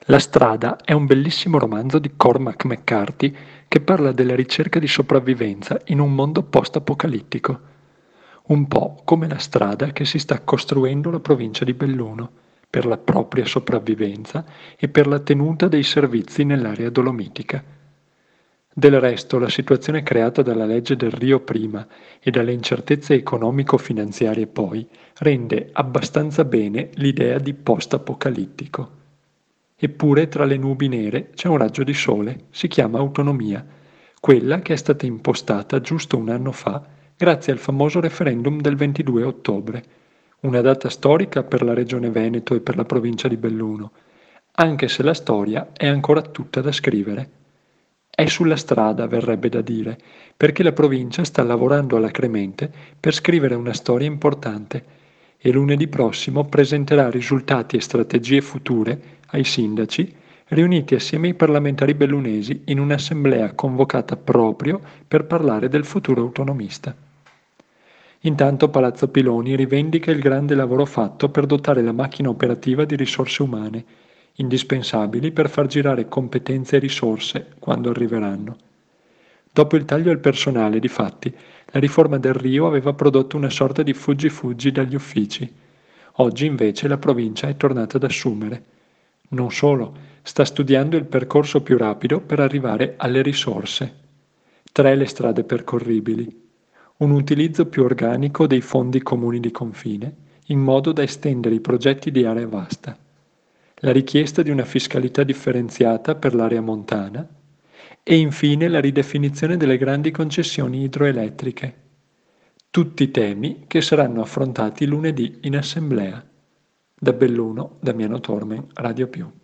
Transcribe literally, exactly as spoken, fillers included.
La strada è un bellissimo romanzo di Cormac McCarthy che parla della ricerca di sopravvivenza in un mondo post-apocalittico, un po' come la strada che si sta costruendo la provincia di Belluno, per la propria sopravvivenza e per la tenuta dei servizi nell'area dolomitica. Del resto, la situazione creata dalla legge del Rio prima e dalle incertezze economico-finanziarie poi rende abbastanza bene l'idea di post-apocalittico. Eppure tra le nubi nere c'è un raggio di sole, si chiama autonomia, quella che è stata impostata giusto un anno fa grazie al famoso referendum del ventidue ottobre, una data storica per la regione Veneto e per la provincia di Belluno, anche se la storia è ancora tutta da scrivere. È sulla strada, verrebbe da dire, perché la provincia sta lavorando alacremente per scrivere una storia importante e lunedì prossimo presenterà risultati e strategie future ai sindaci riuniti assieme ai parlamentari bellunesi in un'assemblea convocata proprio per parlare del futuro autonomista. Intanto Palazzo Piloni rivendica il grande lavoro fatto per dotare la macchina operativa di risorse umane, indispensabili per far girare competenze e risorse quando arriveranno. Dopo il taglio al personale, difatti, la riforma del Rio aveva prodotto una sorta di fuggi-fuggi dagli uffici. Oggi invece la provincia è tornata ad assumere. Non solo, sta studiando il percorso più rapido per arrivare alle risorse. Tre le strade percorribili. Un utilizzo più organico dei fondi comuni di confine, in modo da estendere i progetti di area vasta. La richiesta di una fiscalità differenziata per l'area montana e infine la ridefinizione delle grandi concessioni idroelettriche. Tutti temi che saranno affrontati lunedì in assemblea. Da Belluno, Damiano Tormen, Radio Più.